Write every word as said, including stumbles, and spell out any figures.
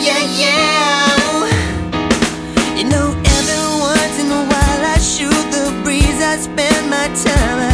yeah, yeah. You know, every once in a while I shoot the breeze. I spend my time